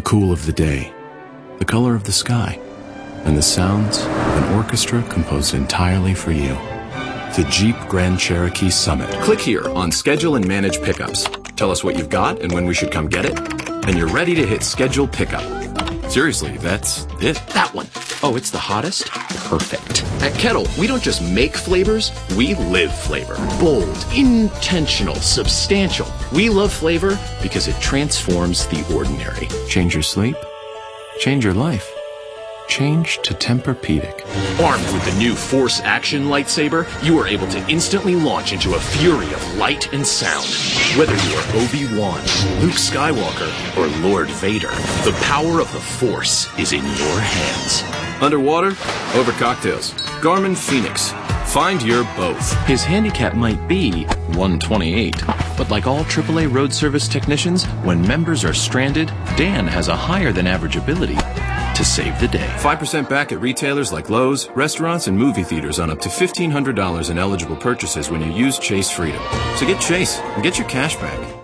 cool of the day, the color of the sky, and the sounds of an orchestra composed entirely for you. The Jeep Grand Cherokee Summit. Click here on Schedule and Manage Pickups. Tell us what you've got and when we should come get it, and you're ready to hit Schedule Pickup. Seriously, that's it? That one. Oh, it's the hottest? Perfect. At Kettle, we don't just make flavors, we live flavor. Bold, intentional, substantial. We love flavor because it transforms the ordinary. Change your sleep, change your life. Change to Tempur-Pedic. Armed with the new Force Action lightsaber, you are able to instantly launch into a fury of light and sound. Whether you are Obi-Wan, Luke Skywalker, or Lord Vader, the power of the Force is in your hands. Underwater, over cocktails. Garmin Phoenix. Find your both. His handicap might be 128, but like all AAA road service technicians, when members are stranded, Dan has a higher than average ability to save the day. 5% back at retailers like Lowe's, restaurants, and movie theaters on up to $1,500 in eligible purchases when you use Chase Freedom. So get Chase and get your cash back.